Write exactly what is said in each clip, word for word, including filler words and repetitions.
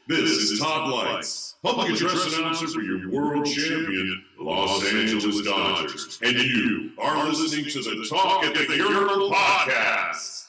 This is Todd Lights, public address announcer for your world champion, Los Angeles Dodgers. And you are listening to the Talk at the Urinal Podcast.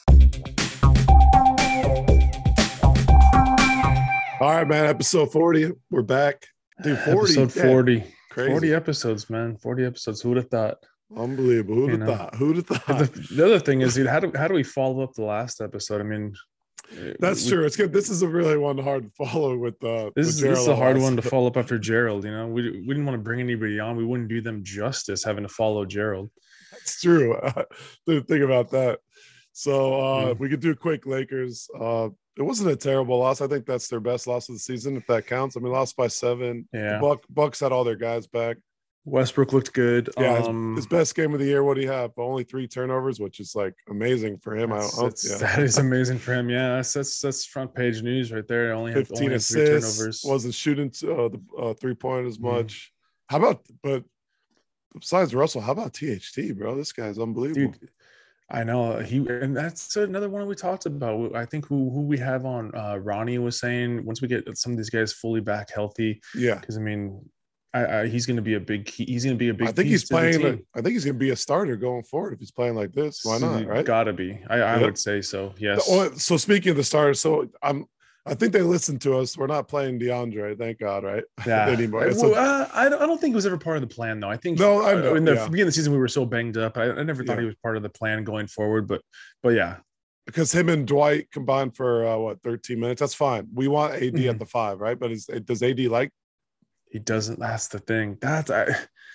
All right, man. Episode forty. We're back. Dude, forty. Episode forty. Crazy. forty episodes, man. forty episodes. Who would have thought? Unbelievable. Who'd have thought? Who'd have thought? The, the other thing is, dude, how do how do we follow up the last episode? I mean, that's we, true. It's good. This is a really one hard to follow with uh this, with is, this is a hard last. one to follow up after Gerald. You know, we we didn't want to bring anybody on. We wouldn't do them justice having to follow Gerald. That's true. Uh, didn't think about that. So uh Mm. we could do quick Lakers. Uh it wasn't a terrible loss. I think that's their best loss of the season, if that counts. I mean, lost by seven. Yeah. The Buck, Bucks had all their guys back. Westbrook looked good. Yeah, um, his, his best game of the year. What do you have? Only three turnovers, which is like amazing for him. I that's- don't, that's- yeah. That is amazing for him. Yeah, that's that's, that's front page news right there. Only had, fifteen only had three assists, turnovers. wasn't shooting uh, the uh, three point as Mhm. much. How about, but besides Russell, how about T H T, bro? This guy's unbelievable. Dude, I know he, and that's another one we talked about. I think who who we have on uh, Ronnie was saying once we get some of these guys fully back healthy, Yeah, because I mean, I, I he's going to be a big key. He's going to be a big. I think piece he's to the playing. team. A, I think he's gonna be a starter going forward if he's playing like this. Why not? Right? Gotta be. I, I Yep. would say so. Yes. Oh, so speaking of the starters, so I'm. I think they listened to us. We're not playing DeAndre, thank God, right? Yeah. Anymore. Uh, So- well, uh, I don't. I don't think it was ever part of the plan, though. I think No, I know, uh, in the yeah. beginning of the season we were so banged up. I, I never thought Yeah. he was part of the plan going forward. But but yeah, because him and Dwight combined for uh, what thirteen minutes. That's fine. We want A D Mhm. at the five, right? But is, does A D like? he doesn't. That's the thing. That's I.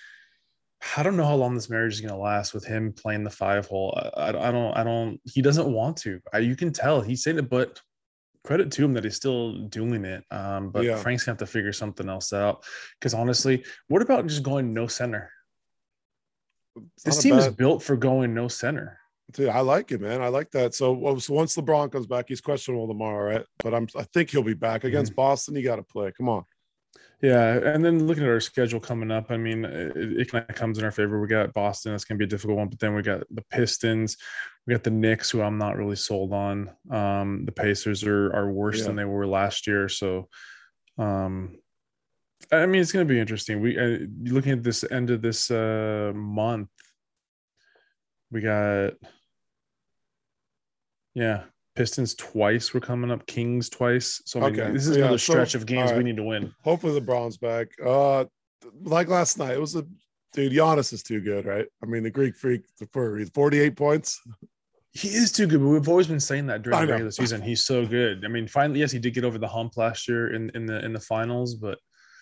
I don't know how long this marriage is going to last with him playing the five hole. I, I, I don't. I don't. He doesn't want to. I, you can tell he's saying it, but credit to him that he's still doing it. Um, but Yeah. Frank's gonna have to figure something else out. Because honestly, what about just going no center? It's This not a team is bad- built for going no center. Dude, I like it, man. I like that. So, well, so once LeBron comes back, he's questionable tomorrow, right? But I'm, I think he'll be back against Boston. You got to play. Come on. Yeah, and then looking at our schedule coming up, I mean, it, it kind of comes in our favor. We got Boston; that's going to be a difficult one. But then we got the Pistons, we got the Knicks, who I'm not really sold on. Um, the Pacers are are worse Yeah. than they were last year. So, um, I mean, it's going to be interesting. We uh, looking at this end of this uh, month, we got yeah. Pistons twice. We're coming up. Kings twice. So I mean, Okay. this is Yeah, another so- stretch of games all we right. need to win. Hopefully, LeBron's back. Uh, like last night, it was a dude. Giannis is too good, right? I mean, the Greek freak for a reason. forty-eight points. He is too good, but we've always been saying that during I the know. regular season. He's so good. I mean, finally, yes, he did get over the hump last year in, in the in the finals, but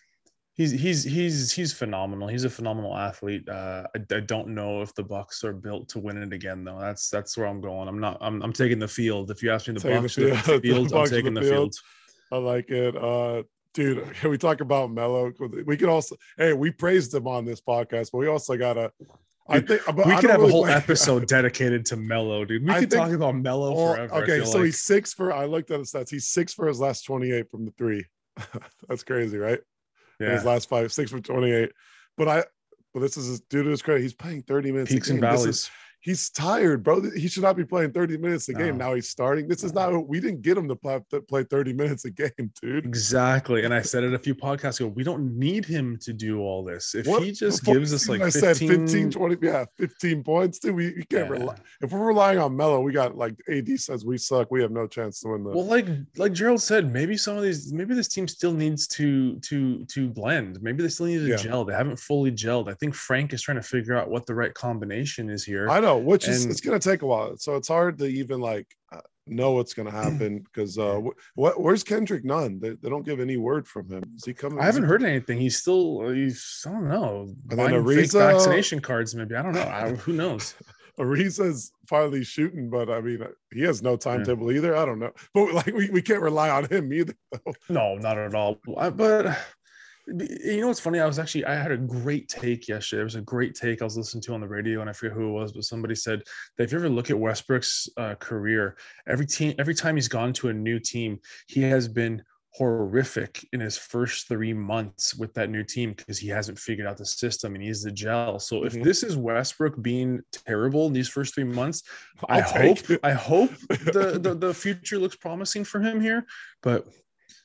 he's he's he's he's phenomenal. He's a phenomenal athlete. Uh, I, I don't know if the Bucks are built to win it again, though. That's that's where I'm going. I'm not. I'm I'm taking the field. If you ask me the Taking the Bucks or the field. field, The I'm Bucks or taking the the field. field. I like it. Uh, dude, can we talk about Melo? We could also, hey, we praised him on this podcast, but we also gotta. I Dude, think but We I could don't have really a whole like- episode dedicated to Melo, dude. We I could think- talk about Melo Well, forever. I okay, feel so like. he's six for. I looked at his stats. He's six for his last twenty-eight from the three. That's crazy, right? In his yeah, last five, six for twenty-eight. But I, but this is his, due to his credit. He's playing thirty minutes. peaks a and game. This valleys. is- he's tired, bro. He should not be playing thirty minutes a game. No. Now he's starting. This is not. We didn't get him to play, to play thirty minutes a game, dude. Exactly. And I said it a few podcasts ago. We don't need him to do all this. If What- he just before gives the us season like I fifteen, said fifteen, twenty, yeah, fifteen points, dude. We, we can't Yeah. rely. If we're relying on Melo, we got like A D says we suck. We have no chance to win the. Well, like like Gerald said, maybe some of these, maybe this team still needs to to to blend. Maybe they still need to Yeah. gel. They haven't fully gelled. I think Frank is trying to figure out what the right combination is here. I know, which is And- it's gonna take a while. So it's hard to even like uh, know what's gonna happen because uh, wh- what where's Kendrick Nunn? They, they don't give any word from him. Is he coming? I haven't heard anything. He's still he's I don't know. And then Buying fake Ariza- vaccination cards, maybe. I don't know. I, who knows? Ariza's finally shooting, but I mean, he has no timetable either. I don't know, but like we, we can't rely on him either. Though. No, not at all. I- But you know what's funny? I was actually I had a great take yesterday. There was a great take I was listening to on the radio, and I forget who it was, but somebody said that if you ever look at Westbrook's uh, career, every team, every time he's gone to a new team, he has been horrific in his first three months with that new team because he hasn't figured out the system and he's the gel. So if Mhm. this is Westbrook being terrible in these first three months, I I'll take hope it. I hope the, the the future looks promising for him here. But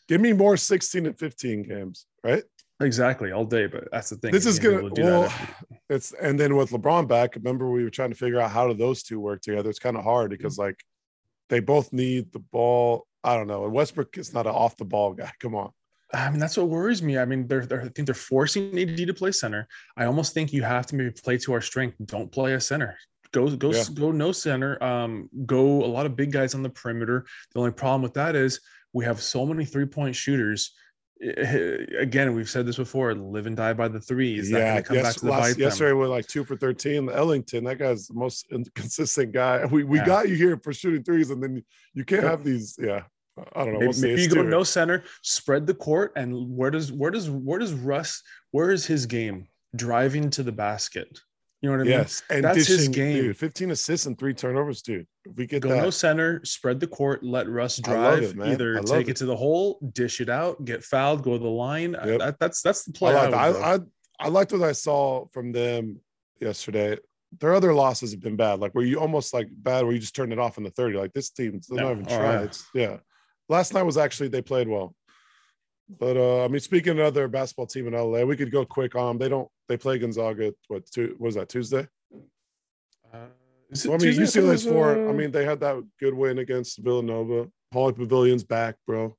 Give me more sixteen and fifteen games, right? Exactly, all day. But that's the thing. This is gonna able to do well, that. it's and then with LeBron back, remember we were trying to figure out how do those two work together. It's kind of hard because like they both need the ball. I don't know. And Westbrook is not an off the ball guy. Come on. I mean, that's what worries me. I mean, they're, they're I think they're forcing A D to play center. I almost think you have to maybe play to our strength. Don't play a center. Go go Yeah. go no center. Um, go a lot of big guys on the perimeter. The only problem with that is we have so many three point shooters. Again, we've said this before. Live and die by the three. Is that Yeah, going to come yes, back to the last, bite yesterday them? we're like two for thirteen. Ellington, that guy's the most inconsistent guy. We we Yeah. got you here for shooting threes, and then you can't Yep. have these. Yeah, I don't know. Maybe, We'll see. maybe It's you go too- no center, spread the court, and where does where does where does Russ? Where is his game? Driving to the basket. You know what I mean? Yes, and That's his dishing, game. dude, fifteen assists and three turnovers, dude. If we get Go that, no center, spread the court, let Russ I love drive. it, man. I Either love take it. it. to the hole, dish it out, get fouled, go to the line. Yep. That, that's that's the I play. like. I, I, would go. I I liked what I saw from them yesterday. Their other losses have been bad, like where you almost like bad where you just turned it off in the thirty. Like this team, they're Yeah. not even Oh, trying. yeah. It's yeah. Last night was actually they played well. But uh, I mean, speaking of another basketball team in L A, we could go quick on them. They don't. They play Gonzaga. What? Two, what was that? Tuesday. Uh, is it Well, I mean, Tuesday? I thought it U C L A's was, four. I uh, mean, they had that good win against Villanova. Paulie Pavilion's back, bro.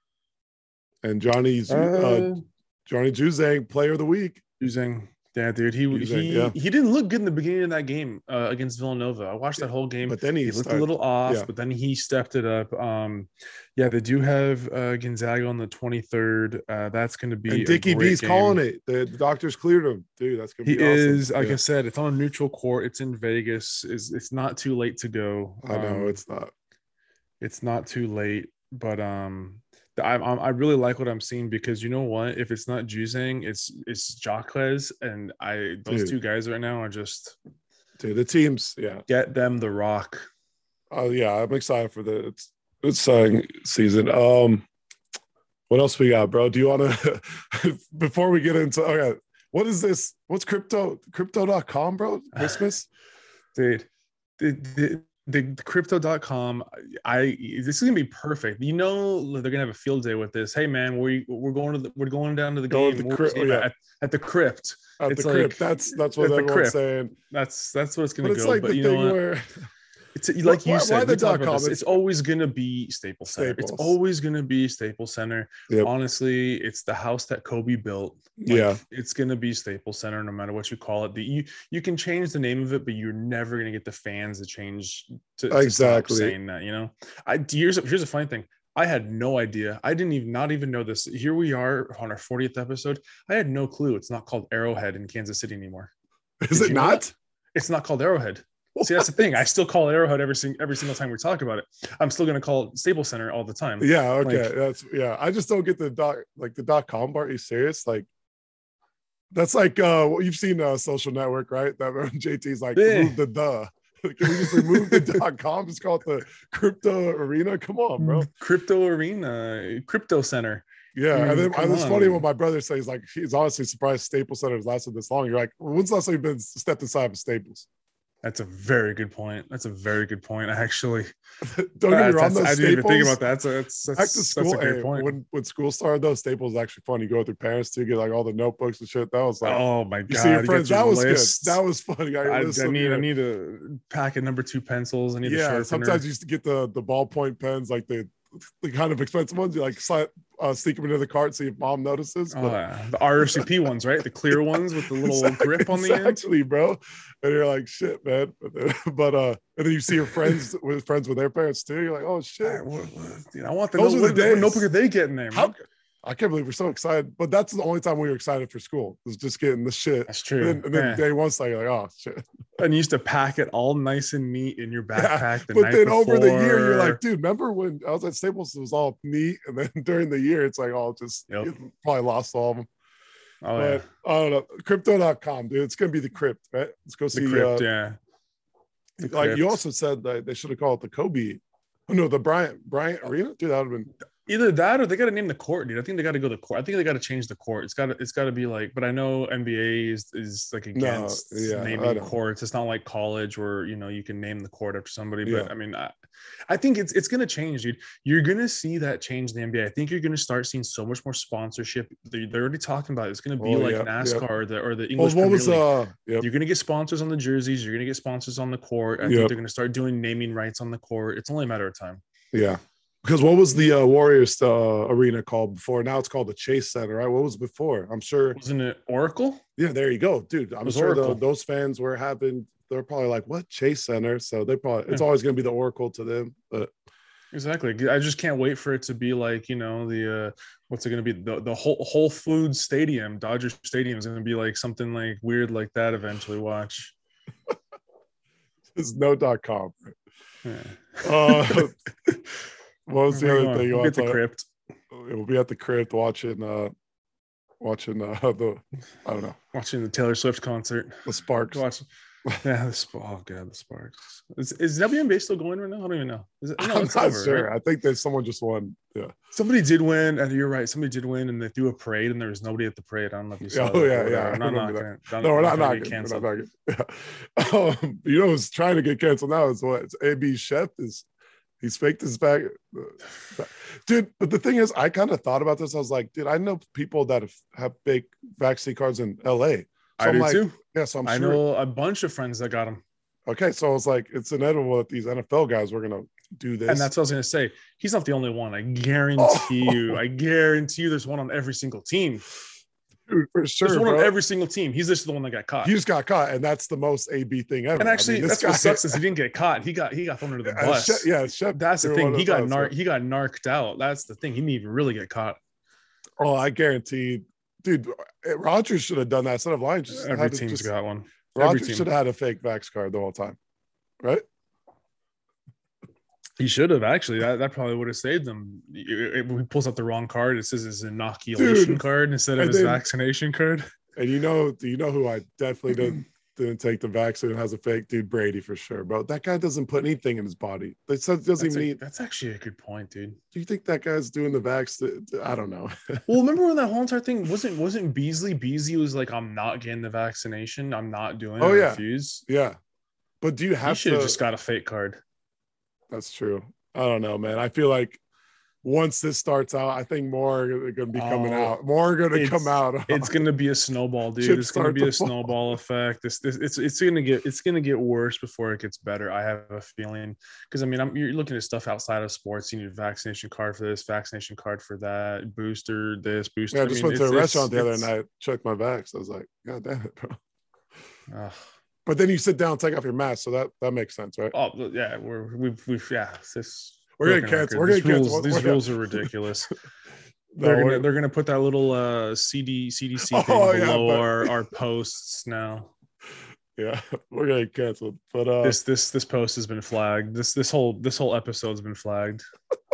And Johnny's uh, uh, Johnny Juzang, player of the week. using yeah, dude. He Juzang, he yeah. he didn't look good in the beginning of that game uh, against Villanova. I watched that whole game. But then he, He looked started, a little off, yeah. but then he stepped it up. Um, yeah, they do have uh, Gonzaga on the twenty-third. Uh, that's going to be And a Dickie great V's game. calling it. The, the doctors cleared him, dude. That's gonna He be awesome. is, like Yeah. I said, it's on a neutral court. It's in Vegas. Is it's not too late to go. I know Um, it's not. it's not too late, but um, I I I really like what I'm seeing because you know what? If it's not Juzang, it's it's Jacquez, and I those Dude. two guys right now are just Dude, the teams, yeah. get them the rock. Oh yeah, I'm excited for the it's it's exciting season. Um, what else we got, bro? Do you want to before we get into okay? What is this? What's crypto crypto dot com, bro? Christmas? Dude, the, the, the, the crypto dot com, I this is gonna be perfect. You know they're gonna have a field day with this. Hey man, we we're going to the, we're going down to the Going game, to the Where's crypt- the game yeah. at, at the crypt. At It's the crypt. like- That's that's what at the everyone's crypt. saying. That's that's what it's gonna But it's go. like but the you know thing what? where It's like Why- you why said, the we talked dot about com? this. It's- It's always gonna be Staples Center. It's Staples. always gonna be Staples Center. Yep. Honestly, it's the house that Kobe built. Like, Yeah. it's gonna be Staples Center, no matter what you call it. The you you can change the name of it, but you're never gonna get the fans to change to, to stop Exactly. saying that. You know, I here's a, here's a funny thing. I had no idea. I didn't even not even know this. Here we are on our fortieth episode. I had no clue. It's not called Arrowhead in Kansas City anymore. is Did it you know not? It's not called Arrowhead. See, that's the thing. I still call it Arrowhead every single every single time we talk about it. I'm still gonna call it Staples Center all the time. Yeah, okay. Like- that's yeah. I just don't get the dot like the dot com part. Are you serious? Like that's like uh what you've seen uh social network, right? That when J T's like Yeah. remove the the. Can we just remove the dot com? Just call it the crypto arena. Come on, bro. Crypto Arena, Crypto Center. Yeah. Mm, And then come it's on. funny when my brother says like he's honestly surprised Staples Center has lasted this long. You're like, when's the last time you've been stepped inside of Staples? That's a very good point. That's a very good point. Actually, Don't get me That's- wrong, that's- those I didn't even think Staples- about that. That's a, that's, Back that's, to that's school. a great Hey, point. when when school started, those Staples actually fun. You go with your parents to get like all the notebooks and shit. That was like, oh my you god! see your you friends. get That was lists. good. That was funny. I, I, I listen, need yeah. I need a packet number two pencils. I need a yeah. sharpener. Sometimes you used to get the the ballpoint pens, like the the kind of expensive ones. You like slide, uh, sneak them into the cart, see if mom notices. Oh, But yeah. The R C P ones, right? The clear ones with the little Exactly, grip on the end. exactly, bro. And you're like, shit, man. But, then, but uh, and then you see your friends with friends with their parents too. You're like, oh shit. All right, what- what- dude, I want the, Those note- are the what, what days. notebook are they getting there? How man? I can't believe we're so excited. But that's the only time we were excited for school. Was just getting the shit. That's And true. then, and then Yeah. day one, so you're like, oh shit. And you used to pack it all nice and neat in your Yeah, backpack. the But night then over the year, you're before. like, dude, remember when I was at Staples? It was all neat, and then during the year, it's like all just Yep. you probably lost all of them. oh yeah, But I don't know, crypto dot com, dude. It's gonna be the crypt, right? Let's go the see. crypt. uh, yeah, The like you crypt. also said that they should have called it the Kobe. Oh no, the Bryant Bryant Arena, dude. That would have been Either that or they got to name the court, dude. I think they got to go the court. I think they got to change the court. It's got to it's got to be like. But I know N B A is is like against No, yeah, I naming know. courts. It's not like college where you know you can name the court after somebody. But Yeah. I mean, I, I think it's it's gonna change, dude. You're gonna see that change in the N B A. I think you're gonna start seeing so much more sponsorship. They, they're already talking about it. It's gonna be Oh, like yeah, NASCAR yeah. or the or the Well, English what Premier was League. uh? Yep. You're gonna get sponsors on the jerseys. You're gonna get sponsors on the court. I Yep. think they're gonna start doing naming rights on the court. It's only a matter of time. Yeah. Because what was the uh, Warriors uh, arena called before? Now it's called the Chase Center, right? What was before? I'm sure. Wasn't it Oracle? Yeah, there you go, dude. I'm was sure the, Oracle. those fans were having. They're probably like, "What Chase Center?" So they probably it's Yeah. always going to be the Oracle to them. But Exactly. I just can't wait for it to be like, you know, the uh what's it gonna be? The the whole Whole Foods Stadium, Dodger Stadium is gonna be like something like weird like that eventually. Watch. it's no dot com. Yeah. Uh, what was the Where you other going? thing you We'll want get to the talk? crypt. We'll be at the crypt watching. uh Watching uh, the, I don't know, Watching the Taylor Swift concert. the Sparks. Watch. Yeah, the Sp- oh god, the Sparks. Is, is W N B A still going right now? I don't even know. Is it? No, I'm it's not over, sure. right? I think that someone just won. Yeah. Somebody did win, and you're right. Somebody did win, and they threw a parade, and there was nobody at the parade. I don't know if you saw. Oh, that or yeah, yeah, whatever. I I'm not remember knocking it. I'm No, we're not gonna knocking. get We're canceled. not knocking. Yeah. Um, you know who's trying to get canceled now is what? It's A B Chef is he's faked his back. Dude, but the thing is, I kind of thought about this. I was like, dude, I know people that have, have fake vaccine cards in L A. So I I'm do like, too. yeah, so I'm I sure. know a bunch of friends that got them. Okay, so I was like, it's inevitable that these N F L guys were gonna do this. And that's what I was going to say. He's not the only one. I guarantee Oh. you. I guarantee you there's one on every single team. Dude, for sure. There's one bro. on every single team. He's just the one that got caught. He just got caught, and that's the most A B thing ever. And actually, I mean, this that's what guy- sucks is he didn't get caught. He got he got thrown under the Uh, bus. Shep- yeah, Shep That's the threw thing. one of He got those, nar- yeah. he got narked out. That's the thing. He didn't even really get caught. Oh, I guarantee, dude. Rogers should have done that instead of lying. Just Every had to team's just, got one. Every Rogers team. should have had a fake vax card the whole time, right? He should have actually. That that probably would have saved him. He pulls out the wrong card. It says his inoculation Dude. card instead of And his then- vaccination card. And you know, do you know who I definitely didn't didn't take the vaccine and has a fake? Dude, Brady for sure, bro. That guy doesn't put anything in his body. That doesn't That's, even a- need. that's actually a good point, dude. Do you think that guy's doing the vax? I don't know. Well, remember when that whole entire thing wasn't wasn't Beasley? Beasley was like, "I'm not getting the vaccination. I'm not doing it. Oh, I yeah. refuse." Yeah, but do you He have should to? have just got a fake card. That's true. I don't know, man. I feel like once this starts out, I think more are going to be coming Oh, out. More are going to it's- come out. It's gonna be a snowball, dude. Chips It's gonna start be to a fall. snowball effect. This, this, it's, it's gonna get, it's gonna get worse before it gets better. I have a feeling, because I mean, I'm you're looking at stuff outside of sports. You need a vaccination card for this, vaccination card for that, booster this, booster. Yeah, I I just mean, went to a it's- restaurant the other it's- night, checked my vax. I was like, God damn it, bro. Ugh. But then you sit down, take off your mask, so that that makes sense, right? Oh yeah, we're we've we've yeah. This We're getting broken canceled. record. We're These getting rules, canceled. These We're- rules are ridiculous. No, they're we're- gonna they're gonna put that little uh C D C D C thing Oh, yeah, below but- our, our posts now. Yeah, we're getting canceled. But uh, This this this post has been flagged. This this whole this whole episode's been flagged.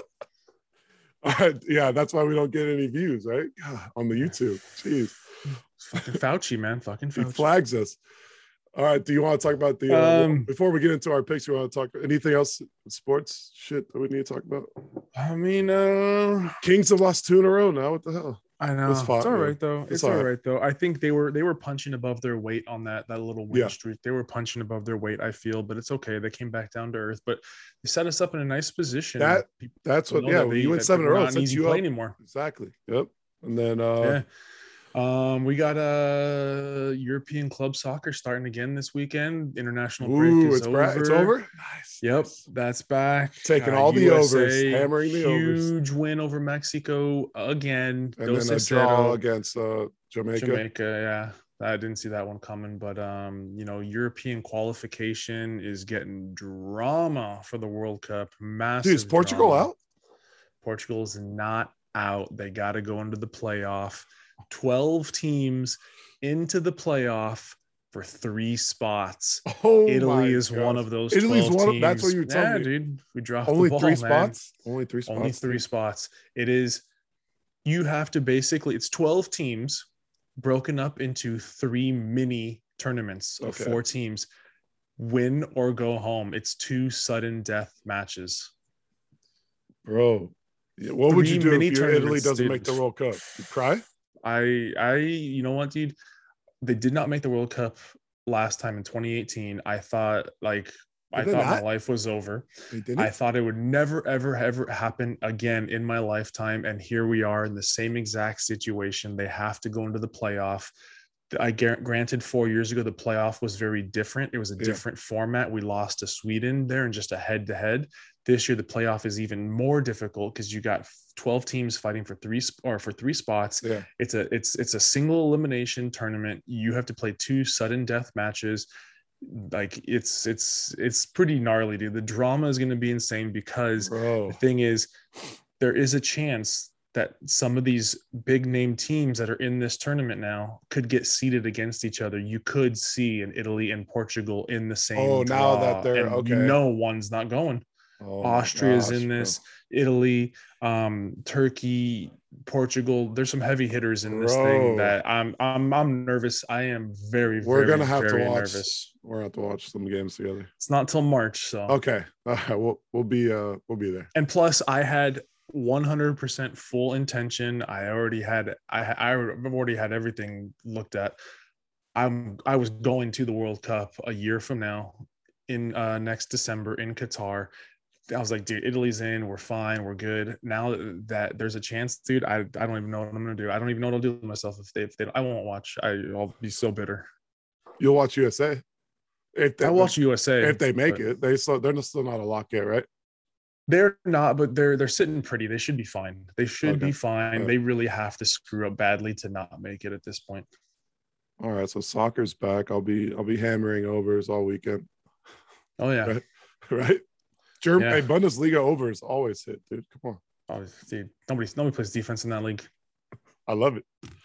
yeah, that's why we don't get any views, right? God, on the YouTube. Jeez, It's fucking Fauci, man. Fucking he Fauci. flags us. All right, do you want to talk about the uh, Um, before we get into our picks? You want to talk anything else? Sports shit that we need to talk about? I mean, uh, Kings have lost two in a row now. What the hell? I know It's it's, fine, all man. right though. It's It's, all all right. right though. I think they were they were punching above their weight on that that little win Yeah. streak. They were punching above their weight. I feel, but it's okay. They came back down to earth, but they set us up in a nice position. That- People That's what. know Yeah, that when we- you win that seven in a we're row, not it an sets easy you play up. anymore. Exactly. Yep. And then uh, Yeah. Um, we got uh European club soccer starting again this weekend. International break ooh, is it's, over. bra- it's over. Nice. Yep, Nice. that's back. Taking Uh, all the U S A, overs, hammering the overs. Huge win over Mexico again. And Dos then a cero. draw against uh, Jamaica. Jamaica, yeah. I didn't see that one coming, but um, you know, European qualification is getting drama for the World Cup. Massive. Dude, is Portugal drama. out? Portugal's not out. They got to go into the playoff. twelve teams into the playoff for three spots. Oh, my Italy is gosh. one of those. Italy's twelve one of- teams. that's what you were telling yeah, me. dude. We dropped Only the ball, three man. spots. Only three spots. Only three spots. It is. You have to basically. It's twelve teams broken up into three mini tournaments of Okay. four teams. Win or go home. It's two sudden death matches. Bro. Yeah, what would you three do mini if your Italy tournaments, doesn't dude. make the World Cup? You cry? I I you know what, dude? They did not make the World Cup last time in twenty eighteen. I thought like I Did they thought my not? life was over. They I didn't. thought it would never, ever, ever happen again in my lifetime. And here we are in the same exact situation. They have to go into the playoff. I gar- granted four years ago, the playoff was very different. It was a Yeah. different format. We lost to Sweden there in just a head to head. This year, the playoff is even more difficult because you got twelve teams fighting for three sp- or for three spots. Yeah. It's a it's it's a single elimination tournament. You have to play two sudden death matches. Like it's it's it's pretty gnarly, dude. The drama is going to be insane because Bro. the thing is, there is a chance that some of these big name teams that are in this tournament now could get seeded against each other. You could see an Italy and Portugal in the same. Oh, now draw, that they're- and okay. you know one's not going. Oh my Austria's gosh, in bro. this, Italy, um, Turkey, Portugal. There's some heavy hitters in this Bro. thing that I'm I'm I'm nervous. I am very We're very, gonna have to very watch. nervous. We're gonna have to watch some games together. It's not till March, so Okay. All right. We'll we'll be uh we'll be there. and plus I had one hundred percent full intention. I already had I I've already had everything looked at. I'm I was going to the World Cup a year from now in uh next December in Qatar. I was like, dude, Italy's in, we're fine, we're good. Now that there's a chance, dude, I, I don't even know what I'm gonna do. I don't even know what I'll do with myself if they if they I won't watch. I, I'll be so bitter. You'll watch U S A. If they, I watch U S A if they make but it, they still they're still not a lock yet, right? They're not, but they're they're sitting pretty. They should be fine. They should Okay. be fine. Yeah. They really have to screw up badly to not make it at this point. All right, so soccer's back. I'll be I'll be hammering overs all weekend, Oh yeah. Right. right? German Yeah. hey, Bundesliga overs always hit, dude. Come on, Oh, dude, nobody nobody plays defense in that league. I love it.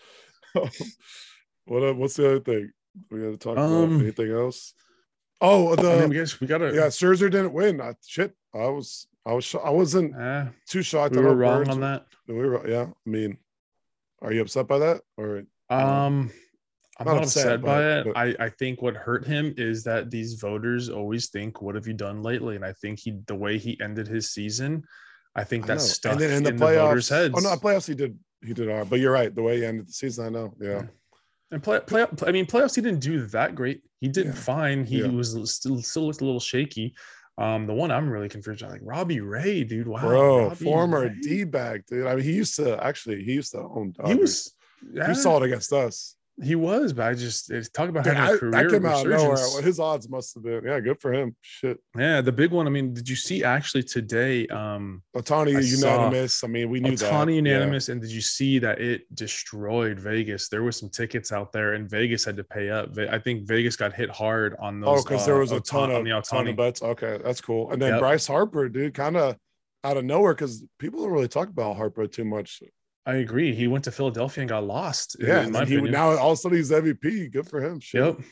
what uh, what's the other thing we got to talk Um, about? Anything else? Oh, the I mean, we guess we gotta yeah, Scherzer didn't win. I, shit, I was I was sho- I wasn't eh, too shocked. we I were know wrong Birds- on that. We were yeah. I mean, are you upset by that or Um, I'm Not not, upset, upset, by but- it. but- I, I think what hurt him is that these voters always think, "What have you done lately?" And I think he, the way he ended his season, I think I that's know. stuck And then in in the the, playoffs, voters' heads. oh no, playoffs he did he did all right. But you're right. The way he ended the season, I know. Yeah. And play, play, I mean, playoffs, he didn't do that great. He did Yeah. fine. He Yeah. was still still looked a little shaky. Um, the one I'm really confused, like Robbie Ray, dude. Wow, Bro, Robbie former Ray. D bag, dude. I mean, he used to actually he used to own Dodgers. He was, yeah, He saw it against us. he was, but I just it's, talk about Dude, having I- a career that came out of nowhere. resurgence. Well, his odds must have been yeah, good for him. Shit, Yeah, the big one. I mean, did you see actually today? Um, Otani I saw unanimous. I mean, we knew that. Otani Yeah. unanimous, and did you see that it destroyed Vegas? There was some tickets out there, and Vegas had to pay up. Ve- I think Vegas got hit hard on those. Oh, because uh, there was a Ohtani- ton of on the ton of Otani. bets. Okay, that's cool. And then Yep. Bryce Harper, dude, kind of out of nowhere because people don't really talk about Harper too much. I agree. He went to Philadelphia and got lost. Yeah, in and my then he opinion. now all of a sudden he's M V P. Good for him. Shit. Yep.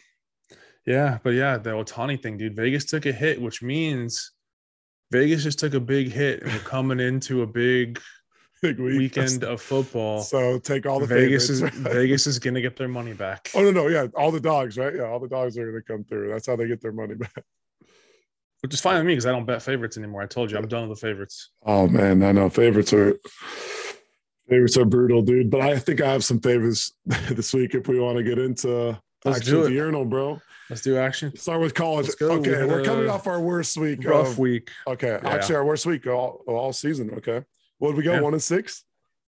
Yeah, but yeah, the Otani thing, dude. Vegas took a hit, which means Vegas just took a big hit, and we're coming into a big Big week. weekend of football. So take all the Vegas is favorites, right? Vegas is gonna get their money back. Oh no, no, yeah, all the dogs, right? Yeah, all the dogs are gonna come through. That's how they get their money back. Which is fine with me because I don't bet favorites anymore. I told you I'm done with the favorites. Oh man, I know favorites are favorites are brutal, dude. But I think I have some favorites this week if we want to get into Let's action do at it. the urinal, bro. Let's do action. Start with college. Let's go. Okay, We had we're a coming off our worst week. Rough of- week. Okay, Yeah. actually our worst week all, all season. Okay, what did we go? Yeah. One and six.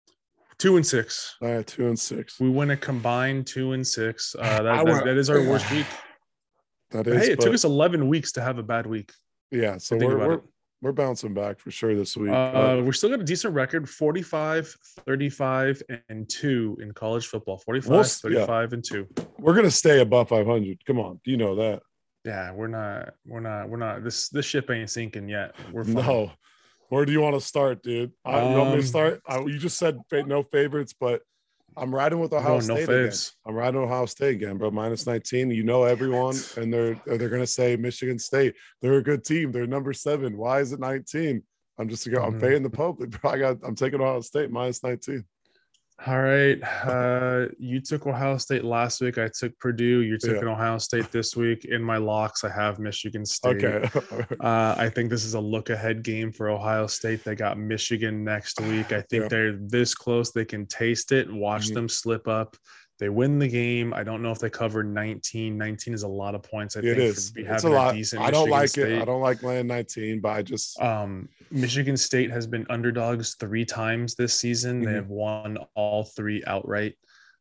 Two and six. All right, two and six. We win a combined two and six. Uh, that, I that- went- that is our worst week. That But is. hey, it but- took us eleven weeks to have a bad week. yeah, so Think we're about we're, it. we're bouncing back for sure this week. Uh, we're still got a decent record, forty-five, thirty-five, and two in college football. forty-five, We'll s- yeah. thirty-five, and two. we're gonna stay above five hundred. Come on, you know that. Yeah, we're not, we're not, we're not. This this ship ain't sinking yet. We're fine. No. Where do you want to start, dude? I, you want me to Um, start? I, you just said fa- no favorites, but I'm riding with Ohio No, no State again. faves. I'm riding Ohio State again, bro. Minus nineteen. You know everyone, and they're they're gonna say Michigan State. They're a good team. They're number seven. Why is it nineteen? I'm just I'm Mhm. paying the public, bro. I got I'm taking Ohio State minus nineteen. All right. Uh, you took Ohio State last week. I took Purdue. You took Yeah. an Ohio State this week. In my locks, I have Michigan State. Okay. Uh, I think this is a look ahead game for Ohio State. They got Michigan next week. I think Yeah. they're this close. They can taste it. Watch Mhm. them slip up. They win the game. I don't know if they cover nineteen. nineteen is a lot of points. I It think is. for be It's a having a, lot. decent I don't Michigan like State. it. I don't like laying nineteen, but I just Um, Michigan State has been underdogs three times this season. They Mhm. have won all three outright.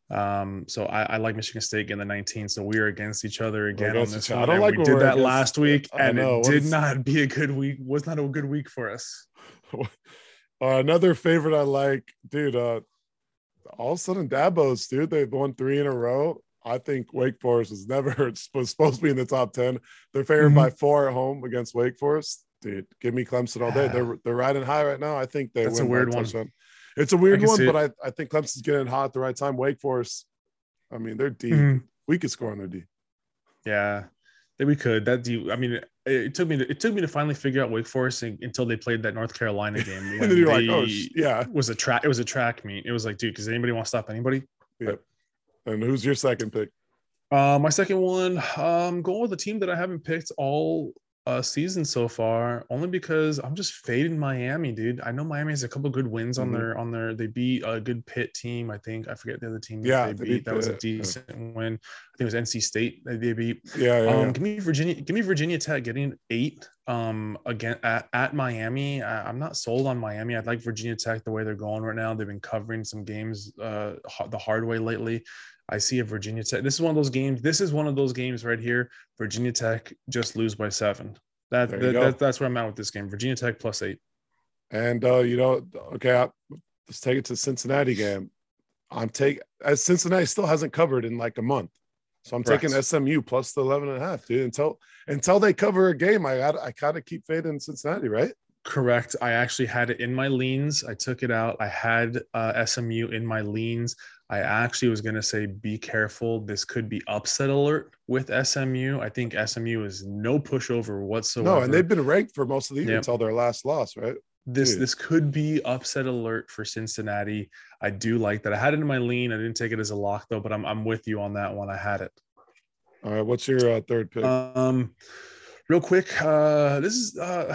Um, so I, I like Michigan State getting the nineteen. So we are against each other again against on this each other. one. I don't And like we when did we're that against- last week, I and know. it What did is- not be a good week. Was not a good week for us. uh, another favorite I like, dude. Uh, all of a sudden, Dabo's, dude. They've won three in a row. I think Wake Forest was never was supposed to be in the top ten. They're favored Mhm. by four at home against Wake Forest. Dude, give me Clemson all day. Yeah. They're they're riding high right now. I think they That's a win by weird one. touchdown. It's a weird can one, see but I, I think Clemson's getting hot at the right time. Wake Forest, I mean, they're deep. Mhm. We could score on their D. Yeah, that we could. That do. I mean, it, it took me. To, it took me to finally figure out Wake Forest in, until they played that North Carolina game. And when then you're they, like, oh, sh- yeah. it was a track. It was a track meet. It was like, dude, does anybody want to stop anybody? Yep. And who's your second pick? Uh, my second one, um, going with a team that I haven't picked all uh, season so far, only because I'm just fading Miami, dude. I know Miami has a couple good wins on Mhm. their on their. They beat a good Pitt team, I think. I forget the other team that Yeah, they they beat. beat That was a Pitt, yeah. decent win. I think it was N C State that they beat. Yeah, yeah, Um, yeah. give me Virginia. Give me Virginia Tech getting eight. Um, again at, at Miami. I, I'm not sold on Miami. I like Virginia Tech the way they're going right now. They've been covering some games uh the hard way lately. I see a Virginia Tech. This is one of those games. This is one of those games right here. Virginia Tech just lose by seven. That, There you that, go. that that's where I'm at with this game. Virginia Tech plus eight. And uh, you know, okay, I, let's take it to Cincinnati game. I'm taking as Cincinnati still hasn't covered in like a month, so I'm Correct. taking S M U plus the eleven and a half, dude. Until until they cover a game, I got I gotta keep fading Cincinnati, right? Correct. I actually had it in my leans. I took it out. I had uh, S M U in my leans. I actually was going to say, be careful. This could be upset alert with S M U. I think S M U is no pushover whatsoever. No, and they've been ranked for most of the year Yep. until their last loss, right? This Dude. this could be upset alert for Cincinnati. I do like that. I had it in my lean. I didn't take it as a lock though, but I'm I'm with you on that one. I had it. All right, what's your uh, third pick? Um, real quick, uh, this is uh,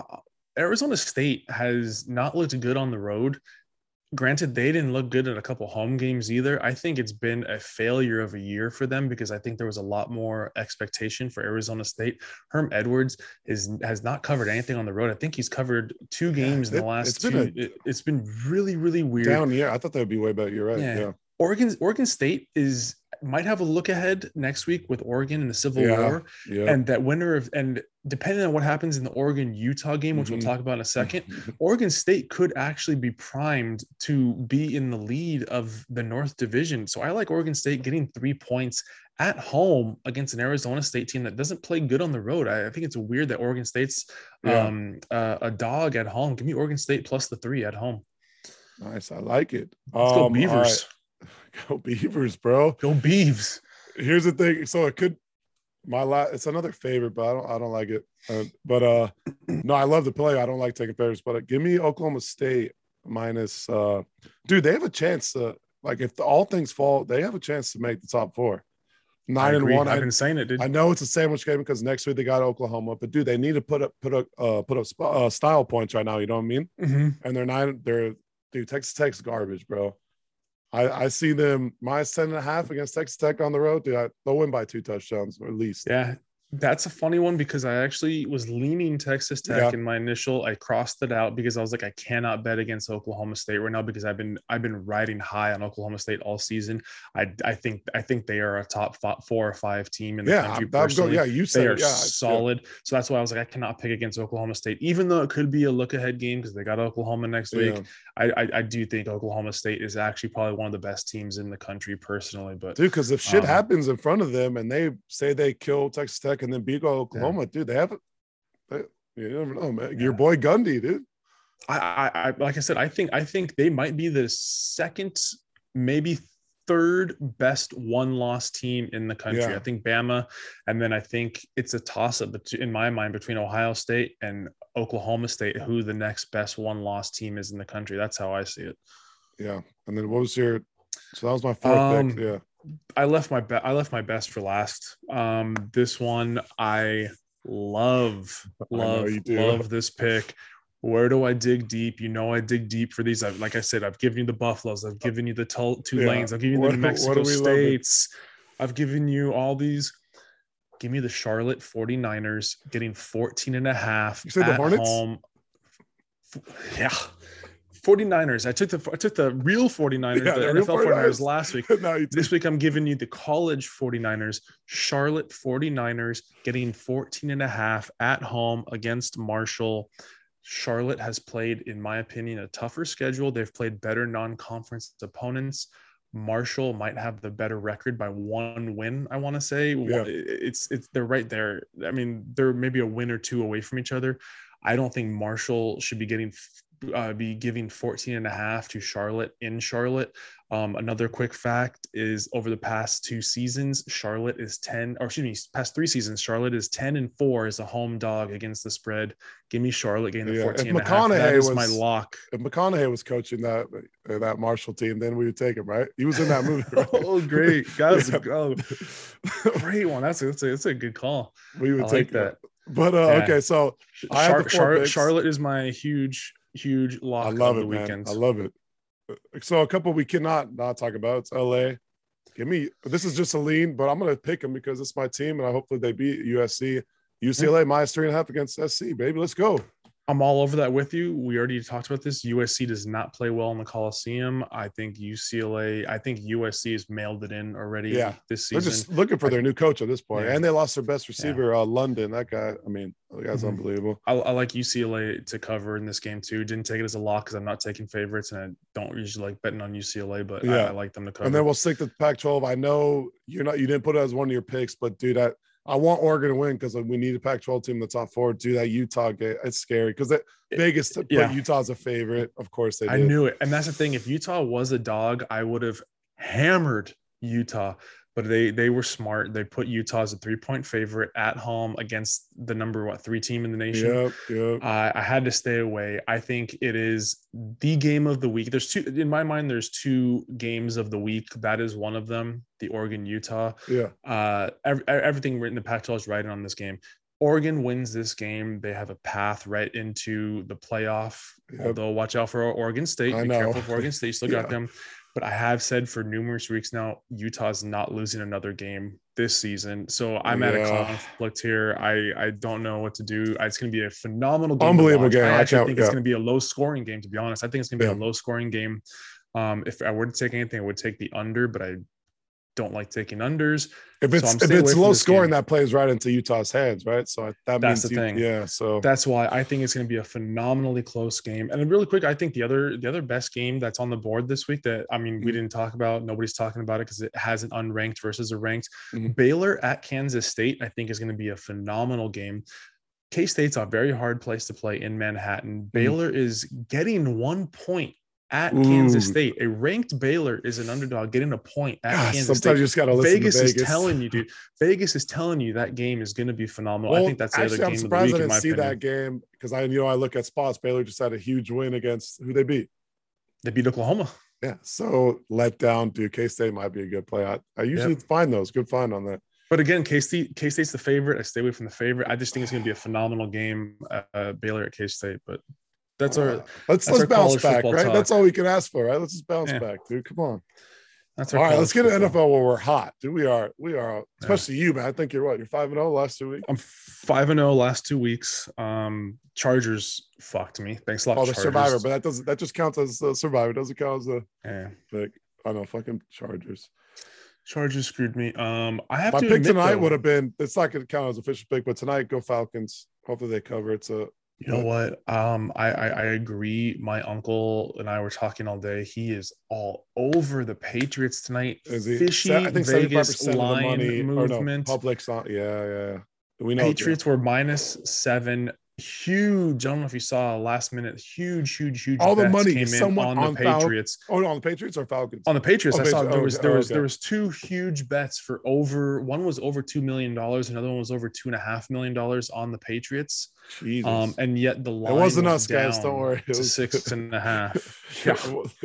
Arizona State has not looked good on the road. Granted, they didn't look good in a couple home games either. I think it's been a failure of a year for them because I think there was a lot more expectation for Arizona State. Herm Edwards is has not covered anything on the road. I think he's covered two games Yeah, in the it- last it's two. been a- it, it's been really, really weird. Down year. I thought that would be way better. You're right. Yeah. Yeah. Oregon, Oregon State is might have a look ahead next week with Oregon in the Civil Yeah. War. Yeah. And that winner of and depending on what happens in the Oregon Utah game, which Mhm. we'll talk about in a second, Oregon State could actually be primed to be in the lead of the North Division. So I like Oregon State getting three points at home against an Arizona State team that doesn't play good on the road. I, I think it's weird that Oregon State's Yeah. um, uh, a dog at home. Give me Oregon State plus the three at home. Nice. I like it. Let's go Um, Beavers. all right. Go Beavers, bro. Go Beavs. Here's the thing. So it could my la it's another favorite, but I don't I don't like it. Uh, but uh no, I love the play. I don't like taking favorites, but uh, give me Oklahoma State minus uh dude, they have a chance to like if the, all things fall, they have a chance to make the top four. I Nine and agree. one. I've I, been saying it, dude. I know it's a sandwich game because next week they got Oklahoma, but dude, they need to put up put up uh put up sp- uh, style points right now. You know what I mean? Mhm. And they're nine. They're dude. Texas Tech's garbage, bro. I I see them minus ten and a half against Texas Tech on the road. Dude, I, they'll win by two touchdowns or at least. Yeah, that's a funny one because I actually was leaning Texas Tech Yeah. in my initial. I crossed it out because I was like, I cannot bet against Oklahoma State right now because I've been I've been riding high on Oklahoma State all season. I I think I think they are a top five, four or five team in the Yeah, country. I'm, I'm going. personally. Yeah, you They said are it, yeah, solid. So that's why I was like, I cannot pick against Oklahoma State, even though it could be a look ahead game because they got Oklahoma next Yeah. week. I, I I do think Oklahoma State is actually probably one of the best teams in the country personally. But Dude, because if shit Um, happens in front of them and they say they kill Texas Tech and then beat Oklahoma, dude, they have it. They, you never know, man. Your Yeah. boy Gundy, dude. I, I, I like I said, I think I think they might be the second, maybe third best one-loss team in the country. Yeah. I think Bama, and then I think it's a toss-up bet- in my mind between Ohio State and Oklahoma State, who the next best one-loss team is in the country. That's how I see it. Yeah. And then what was your? So that was my fourth Um, pick. Yeah. I left my be- I left my best for last. Um, this one I love, I know love, you do. love this pick. Where do I dig deep? You know I dig deep for these. I've, like I said, I've given you the Buffaloes. I've given you the Tul- Tulanes. Yeah. I've given you What- the New what Mexico do we love it? States. I've given you all these. Give me the Charlotte 49ers getting fourteen and a half You said the at Hornets? home. F- Yeah. 49ers. I took the I took the real 49ers, Yeah, the, the N real F L 49ers 49ers. last week. No, you This week I'm giving you the college 49ers, Charlotte 49ers getting fourteen and a half at home against Marshall. Charlotte has played, in my opinion, a tougher schedule. They've played better non-conference opponents. Marshall might have the better record by one win, I want to say. Yeah. It's it's they're right there. I mean, they're maybe a win or two away from each other. I don't think Marshall should be getting uh, be giving fourteen and a half to Charlotte in Charlotte. Um, another quick fact is over the past two seasons, Charlotte is ten, or excuse me, past three seasons, Charlotte is ten and four as a home dog against the spread. Give me Charlotte getting the Yeah, fourteen if and a half. That McConaughey is my was- lock. If McConaughey was coaching that uh, that Marshall team, then we would take him, right? He was in that movie. Right? Oh, great. Guys, Yeah. oh, great one. That's a, that's, a, that's a good call. We would I take like that. But uh, Yeah. okay, so I had the Char- four Char- picks. Charlotte is my huge, huge lock I love of it, the man. weekends. I love it. So a couple we cannot not talk about. It's L A. Give me. This is just a lean, but I'm gonna pick them because it's my team, and I hopefully they beat U S C. U C L A minus three and a half against S C. Baby, let's go. I'm all over that with you. We already talked about this. U S C does not play well in the Coliseum. I think U C L A, I think U S C has mailed it in already Yeah. this They're season. just looking for their new coach at this point, Yeah. and they lost their best receiver, uh, London. That guy. I mean, the guy's Mhm. unbelievable. I, I like U C L A to cover in this game too. Didn't take it as a lock because I'm not taking favorites and I don't usually like betting on U C L A, but Yeah. I, I like them to cover. And then we'll stick to Pac twelve. I know you're not. You didn't put it as one of your picks, but dude, I I want Oregon to win because we need a Pac twelve team in the top four. Do that Utah game. It's scary because Vegas put yeah. Utah as a favorite. Of course they did. I knew it. And that's the thing. If Utah was a dog, I would have hammered Utah. But they they were smart. They put Utah as a three-point favorite at home against the number, what, three team in the nation. Yep, yep. Uh, I had to stay away. I think it is the game of the week. There's two, in my mind, there's two games of the week. That is one of them, the Oregon-Utah. Yeah. Uh, every, everything written in the Pac twelve is riding on this game. Oregon wins this game. They have a path right into the playoff. Yep. Although watch out for Oregon State. I Be know. careful for Oregon State. You still got Yeah. them. But I have said for numerous weeks now, Utah's not losing another game this season. So I'm at a Yeah. conflict here. I, I don't know what to do. It's going to be a phenomenal game. to Unbelievable watch. game. I I actually can't- think it's yeah. going to be a low scoring game, to be honest. I think it's going to be Yeah. a low scoring game. Um, if I were to take anything, I would take the under, but I don't like taking unders. If So it's I'm if staying away it's from low this scoring, game. that plays right into Utah's hands, right? So that That's means the you- thing. Yeah. So That's why I think it's going to be a phenomenally close game. And really quick, I think the other the other best game that's on the board this week that I mean we Mhm. didn't talk about, nobody's talking about it because it has an unranked versus a ranked. Mhm. Baylor at Kansas State, I think is going to be a phenomenal game. K-State's a very hard place to play in Manhattan. Baylor is getting one point at Kansas Ooh. State. A ranked Baylor is an underdog getting a point at gosh, Kansas sometimes State. you just got to listen Vegas, to Vegas. is telling you, dude. Vegas is telling you that game is going to be phenomenal. I Well, think that's the actually, other I'm game of the surprised week, I in didn't my see opinion. that game because I, you know, I look at spots. Baylor just had a huge win against who they beat. They beat Oklahoma. Yeah. So let down, dude. K State might be a good play. I, I usually find those. Good find on that. But again, K-State, K-State's the favorite. I stay away from the favorite. I just think it's going to be a phenomenal game, uh, Baylor at K-State. But that's our Uh, let's that's let's our bounce college back, football right? talk. That's all we can ask for, right? Let's just bounce Yeah. back, dude. Come on. that's All our right, college let's get to football. N F L where we're hot, dude. We are, we are, especially you, man. I think you're what? You're five and zero last two weeks. I'm five and zero last two weeks. Um, Chargers fucked me. Thanks a lot. Oh, the Chargers. survivor, but that doesn't that just counts as the survivor. It doesn't count as the Yeah. pick. I know, fucking Chargers. Chargers screwed me. Um, I have My to pick admit, tonight though, would have been. It's not going to count as official pick, but tonight go Falcons. Hopefully they cover. It's a You know what? Um, I, I I agree. My uncle and I were talking all day. He is all over the Patriots tonight. Is he? Fishy I think seventy-five Vegas percent of line the money or no, movement. public's on. Yeah, yeah. We know Patriots were minus seven huge. I don't know if you saw last minute, huge, huge, huge. All the bets money came is in somewhat on the on Fal- Patriots. Oh, no, on the Patriots or Falcons? On the Patriots, Oh, I saw Patriots. there Oh, was okay. there Oh, was okay. there was two huge bets for over. One was over two million dollars. Another one was over two and a half million dollars on the Patriots. Jesus. Um, and yet the line it wasn't went us, guys. Don't down worry. It to was six and a half. Yeah.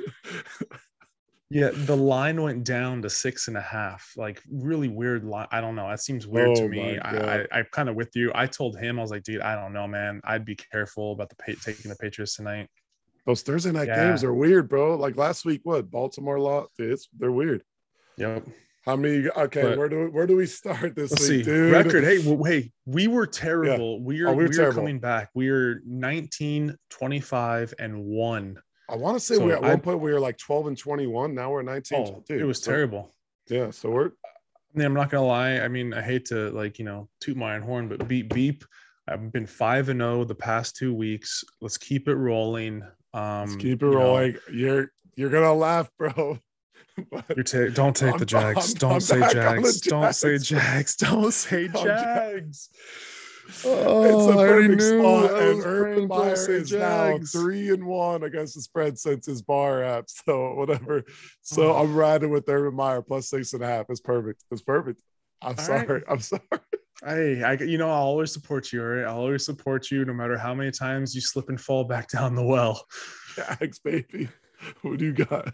Yeah, the line went down to six and a half. Like really weird line. I don't know. That seems weird to Oh, me. my I, God. I, I'm kind of with you. I told him, I was like, dude, I don't know, man. I'd be careful about the pa- taking the Patriots tonight. Those Thursday night Yeah. games are weird, bro. Like last week, what Baltimore lost? Dude, it's they're weird. Yep. How many? Okay, But- where do we, where do we start this Let's week, see. dude? Record. Hey, w- hey, we were terrible. We are Oh, we we were are terrible. coming back. We are nineteen, twenty-five, and one. I want to say So we at I- one point we were like twelve and twenty-one. Now we're nineteen. Oh, Dude, it was so- terrible. Yeah, so we're I mean, I'm not gonna lie. I mean, I hate to like, you know, toot my own horn, but beep beep. I've been five and zero the past two weeks. Let's keep it rolling. Um, let's keep it you know, rolling. You're you're gonna laugh, bro. But You're ta- don't take the I'm- Jags. I'm- don't I'm say back on the Jags. Don't say Jags. Jags. Don't say I'm Jags. it's Oh, a I already perfect knew. spot, I and was Urban praying, don't Meyer say is now Jags. three and one against the spread since his bar app. So whatever. So Oh. I'm riding with Urban Meyer plus six and a half. It's perfect. It's perfect. I'm All sorry. right. I'm sorry. Hey, I you know I'll always support you. All right, I'll always support you, no matter how many times you slip and fall back down the well. Jags, baby. What do you got?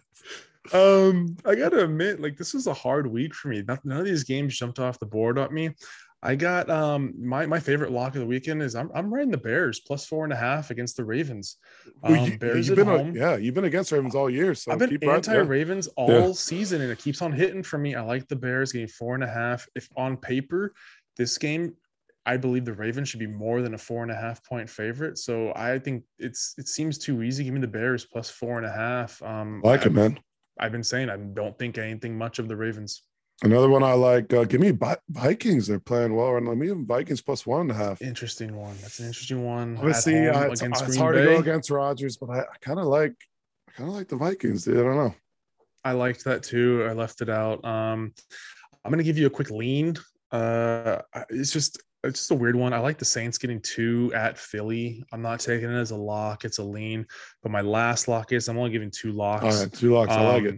Um, I gotta admit, like this was a hard week for me. None none of these games jumped off the board at me. I got um my my favorite lock of the weekend is I'm I'm riding the Bears plus four and a half against the Ravens. Um, Well, you, Bears you've at been, home. yeah, you've been against Ravens all year. So I've been keep riding, anti yeah. Ravens all Yeah. season, and it keeps on hitting for me. I like the Bears getting four and a half. If on paper, this game, I believe the Ravens should be more than a four and a half point favorite. So I think it's it seems too easy. Give me the Bears plus four and a half. Um, I like I've, it, man. I've been saying I don't think anything much of the Ravens. Another one I like. Uh, give me Vi- Vikings. They're playing well, and let me have Vikings plus one and a half. Interesting one. That's an interesting one. Obviously, At home uh, it's, against it's Green hard Bay. to go against Rodgers, but I, I kind of like, I kind of like the Vikings. Dude. I don't know. I liked that too. I left it out. Um, I'm gonna give you a quick lean. Uh, it's just it's just a weird one. I like the Saints getting two at Philly. I'm not taking it as a lock. It's a lean. But my last lock is I'm only giving two locks. All right, two locks. I like it. Um,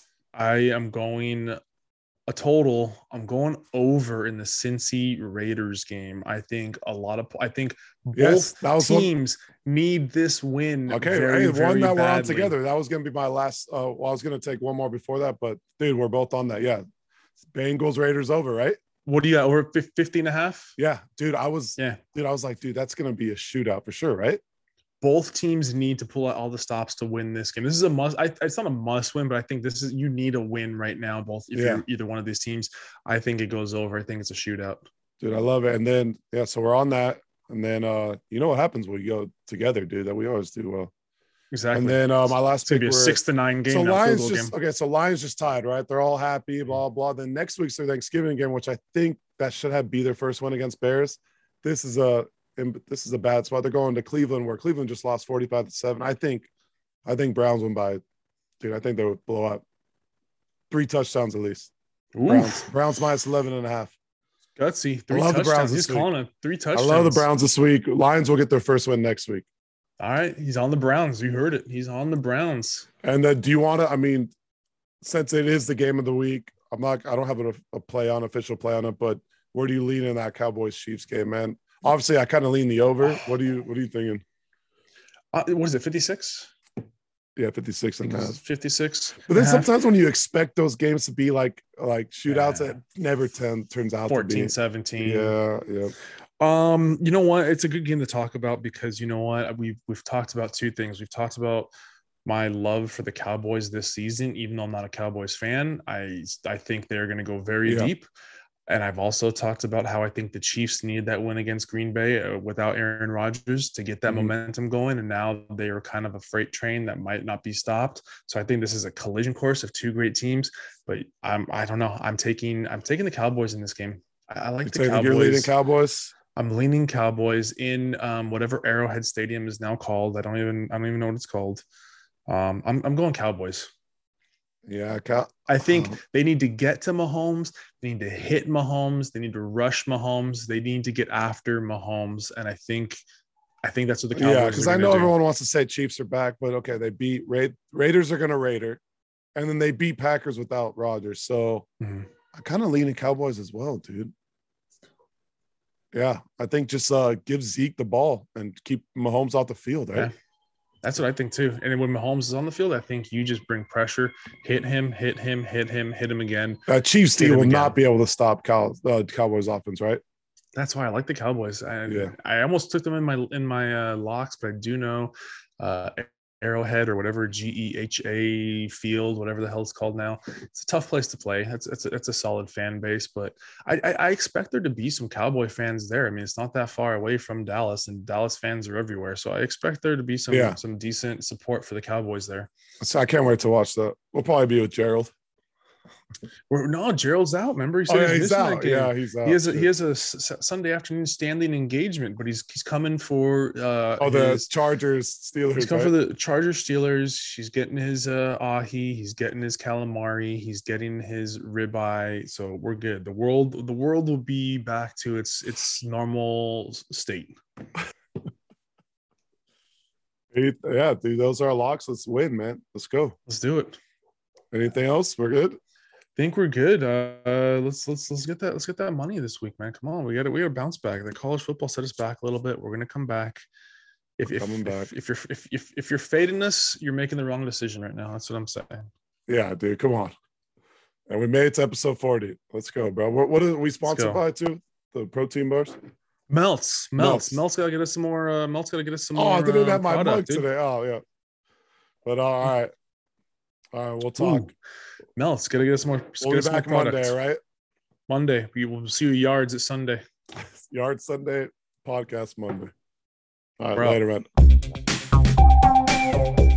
I am going a total. I'm going over in the Cincy Raiders game. I think a lot of. I think both Yes, that was one- teams need this win. Okay, very, hey, very one that we're on badly. together. That was going to be my last. Uh, well, I was going to take one more before that, but dude, we're both on that. Yeah, Bengals Raiders over, right? What do you got? We're fifty and a half. Yeah, dude, I was. Yeah. Dude, I was like, dude, that's going to be a shootout for sure, right? Both teams need to pull out all the stops to win this game. This is a must. I, it's not a must win, but I think this is you need a win right now. Both if Yeah. you're either one of these teams, I think it goes over. I think it's a shootout. Dude, I love it. And then yeah, so we're on that, and then uh, you know what happens when we go together, dude? That we always do well. Exactly. And then uh, my last it's gonna pick be a were- six to nine game. So now, field Lions goal just game. okay. So Lions just tied, right? They're all happy, blah blah. Then next week's their Thanksgiving game, which I think that should have be their first win against Bears. This is a this is a bad spot. They're going to Cleveland, where Cleveland just lost forty-five to seven. I think, I think Browns win by, dude. I think they would blow up three touchdowns at least. Browns, Oof. Browns minus eleven and a half. Gutsy. Three love the touchdowns. Browns He's this week. calling it three I touchdowns. love the Browns this week. Lions will get their first win next week. All right, he's on the Browns. You heard it. He's on the Browns. And then, do you want to? I mean, since it is the game of the week, I'm not. I don't have a, a play on official play on it, but where do you lean in that Cowboys Chiefs game, man? Obviously, I kind of lean the over. What do you What are you thinking? Uh, what is it? fifty-six. Yeah, fifty-six and a half. fifty-six. But then and a half. sometimes when you expect those games to be like like shootouts, Yeah. it never ten, turns out fourteen, to be. seventeen. Yeah, yeah. Um, you know what? It's a good game to talk about because you know what? We've we've talked about two things. We've talked about my love for the Cowboys this season, even though I'm not a Cowboys fan. I I think they're going to go very Yeah. deep. And I've also talked about how I think the Chiefs needed that win against Green Bay uh, without Aaron Rodgers to get that Mhm. momentum going. And now they are kind of a freight train that might not be stopped. So I think this is a collision course of two great teams. But I'm I don't know. I'm taking I'm taking the Cowboys in this game. I, I like You the take- Cowboys. You're leading Cowboys. I'm leaning Cowboys in um, whatever Arrowhead Stadium is now called. I don't even I don't even know what it's called. Um, I'm I'm going Cowboys. Yeah, Cow- I think Um, they need to get to Mahomes. They need to hit Mahomes. They need to rush Mahomes. They need to get after Mahomes. And I think I think that's what the Cowboys Yeah, because are I gonna know do. everyone wants to say Chiefs are back, but okay, they beat Ra- Raiders are going to Raider, and then they beat Packers without Rodgers. So Mhm. I kind of lean in Cowboys as well, dude. Yeah, I think just uh, give Zeke the ball and keep Mahomes off the field, right? Yeah. That's what I think too. And when Mahomes is on the field, I think you just bring pressure, hit him, hit him, hit him, hit him again. Uh, Chiefs Hit team him will again. not be able to stop Cow- uh, Cowboys offense, right? That's why I like the Cowboys. And Yeah. I almost took them in my in my uh, locks, but I do know uh, Arrowhead or whatever G E H A Field, whatever the hell it's called now. It's a tough place to play. It's it's a, it's a solid fan base, but I, I I expect there to be some Cowboy fans there. I mean, it's not that far away from Dallas, and Dallas fans are everywhere. So I expect there to be some Yeah. some decent support for the Cowboys there. So I can't wait to watch that. We'll probably be with Gerald. We're, no, Gerald's out. Remember, he said Oh, yeah, he's, he's missing out. that game. Yeah, he's out. He has a, Shit. he has a s- Sunday afternoon standing engagement, but he's he's coming for uh oh, the his, Chargers, Steelers. he's coming right? for the Chargers Steelers. He's getting his uh ahi, he's getting his calamari, he's getting his ribeye. So we're good. The world the world will be back to its its normal state. Yeah, dude, those are our locks. Let's win, man. Let's go. Let's do it. Anything else? We're good. Think we're good. Uh, uh, let's let's let's get that let's get that money this week, man. Come on, we got to we got to bounce back. The college football set us back a little bit. We're gonna come back. If if, Coming back. if if you're if, if if you're fading us, you're making the wrong decision right now. That's what I'm saying. Yeah, dude, come on. And we made it to episode forty. Let's go, bro. What, what are we sponsored go. by too? The protein bars? Melts, melts, Melts. melts. Gotta get us some more. Uh, melts gotta get us some Oh, more. I didn't uh, have my product, mug dude. today. Oh, yeah. But uh, all right. All right, we'll talk. Ooh, melts gotta get us more. We'll get be us more back Monday, products. right? Monday. We will see you yards at Sunday. Yard Sunday, podcast Monday. All right, We're out. later, man.